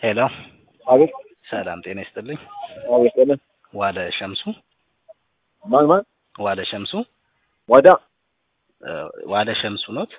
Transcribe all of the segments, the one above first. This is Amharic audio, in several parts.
ሄሎ አቤት ሰላም ጤና ይስጥልኝ። አቤት ሰላም ዋለ ሸምሱ ማን ዋለ ሸምሱ ዋዳ ዋለ ሸምሱ ኖት?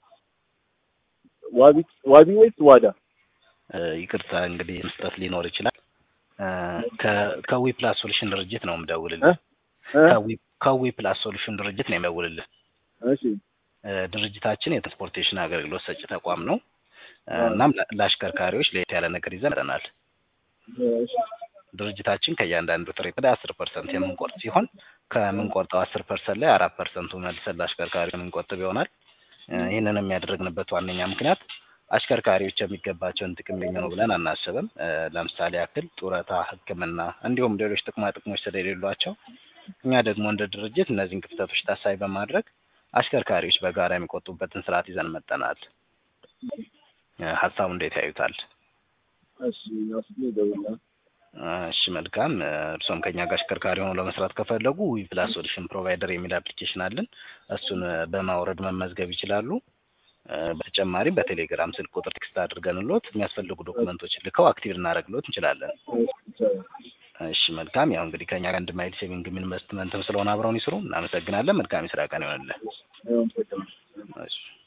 ዋቢ ወይስ ዋዳ? ይቅርታ እንግዲህ መስጠት ሊኖር ይችላል። ከዊ ፕላስ ሶሉሽን ድርጅት ነው የምደውልልህ። ከዊ ፕላስ ሶሉሽን ድርጅት ነው የምደውልልህ። እሺ ድርጅታችን የትራንስፖርቴሽን አገልግሎት ሰጪ ተቋም ነው። እናም ለአሽከርካሪዎች ለየት ያለ ነገር ይዘን መጥተናል። እሺ ድርጅታችን ከእያንዳንዱ ትሪፕ ላይ 10% የምንቆርጥ ሲሆን ከምንቆርጠው 10% ላይ 4%ቱ መልሰን ለአሽከርካሪው የምንቆጥብ ይሆናል። ይህንን የሚያደርግንበት ዋነኛ ምክንያት አሽከርካሪዎች የሚገባቸውን ጥቅም ሊያገኙ ነው ብለን አናስብም። ለምሳሌ ያክል ጡረታ፣ ሕክምና እንዲሁም ሌሎች ጥቅማ ጥቅሞች ስለሌሏቸው እኛ ደግሞ እንደ ድርጅት እነዚህን ክፍተቶች ታሳቢ በማድረግ አሽከርካሪዎች በጋራ የሚቆጡበትን ስርዓት ይዘን መጥተናል። ሀሳቡ እንዴት ያዩታል? እሺ ያስፈልግ ደውላ እሺ መልካም። እርሶም ከኛ ጋር አሽከርካሪ ሆነው ለመስራት ከፈለጉ ዊ ፕላስ ሶሉሽን ፕሮቫይደር የሚል አፕሊኬሽን አለን። እሱን በማውረድ መመዝገብ ይችላሉ። በተጨማሪም በቴሌግራም ስልክ ቁጥር ቴክስት አድርገንልዎት የሚያስፈልጉ ዶክመንቶችን ልከው አክቲቭ እናደርግልዎት እንችላለን። እሺ መልካም። ያው እንግዲህ ከኛ ጋር አንድ ማይል ሴቪንግ ኢንቨስትመንትም ስለሆነ አብረውን ይስሩ። እናመሰግናለን። መልካም የስራ ቀን ይሆንልህ። እሺ